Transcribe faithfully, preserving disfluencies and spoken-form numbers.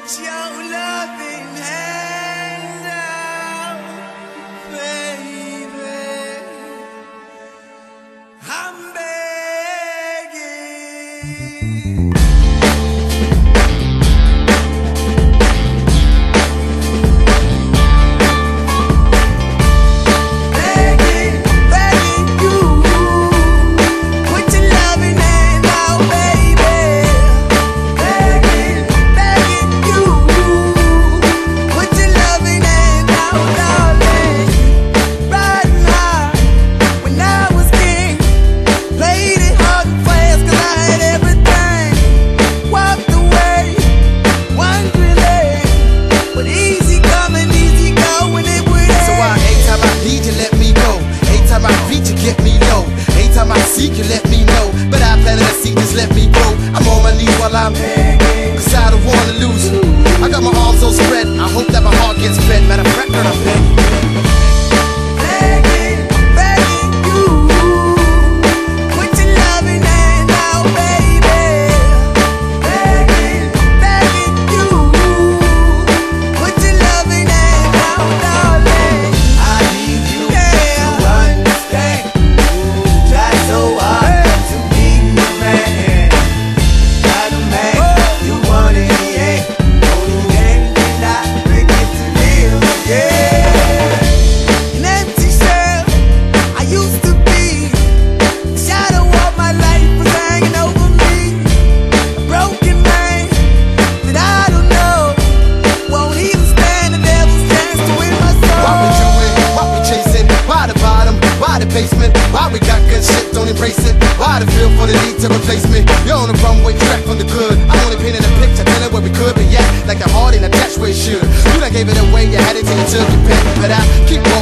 Put your loving hand out, baby. I'm begging. You can let me know, but I planted a seed, just let me go. I'm on my knees while I'm begging, cause I don't wanna lose you. I got my arms all spread, I hope that my heart gets fed. Matter of fact, girl, I'm begging. Basement. Why we got good shit, don't embrace it? Why the feel for the need to replace me? You're on the runway track from the good. I'm only painting a picture, telling where we could be at. Like a heart in a dash where it should. You done gave it away, you had it till you took your pen. But I keep going.